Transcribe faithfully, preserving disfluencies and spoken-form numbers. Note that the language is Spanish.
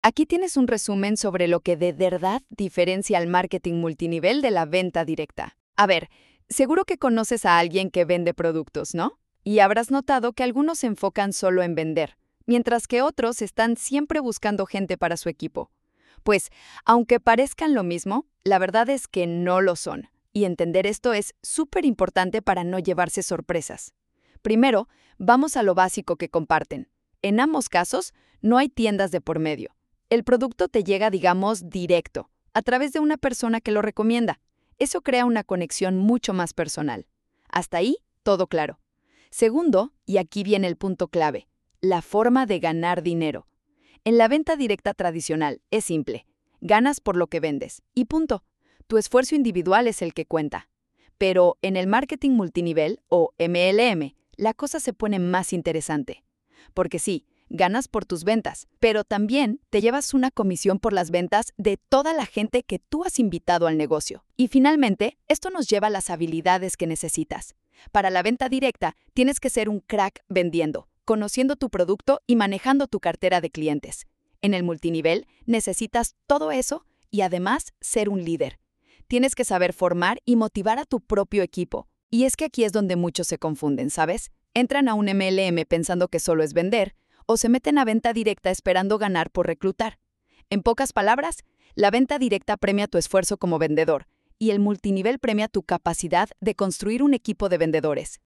Aquí tienes un resumen sobre lo que de verdad diferencia al marketing multinivel de la venta directa. A ver, seguro que conoces a alguien que vende productos, ¿no? Y habrás notado que algunos se enfocan solo en vender, mientras que otros están siempre buscando gente para su equipo. Pues, aunque parezcan lo mismo, la verdad es que no lo son. Y entender esto es súper importante para no llevarse sorpresas. Primero, vamos a lo básico que comparten. En ambos casos, no hay tiendas de por medio. El producto te llega, digamos, directo, a través de una persona que lo recomienda. Eso crea una conexión mucho más personal. Hasta ahí, todo claro. Segundo, y aquí viene el punto clave, la forma de ganar dinero. En la venta directa tradicional es simple. Ganas por lo que vendes, y punto. Tu esfuerzo individual es el que cuenta. Pero en el marketing multinivel, o M L M, la cosa se pone más interesante. Porque sí, ganas por tus ventas, pero también te llevas una comisión por las ventas de toda la gente que tú has invitado al negocio. Y finalmente, esto nos lleva a las habilidades que necesitas. Para la venta directa, tienes que ser un crack vendiendo, conociendo tu producto y manejando tu cartera de clientes. En el multinivel, necesitas todo eso y además ser un líder. Tienes que saber formar y motivar a tu propio equipo. Y es que aquí es donde muchos se confunden, ¿sabes? Entran a un M L M pensando que solo es vender, o se meten a venta directa esperando ganar por reclutar. En pocas palabras, la venta directa premia tu esfuerzo como vendedor y el multinivel premia tu capacidad de construir un equipo de vendedores.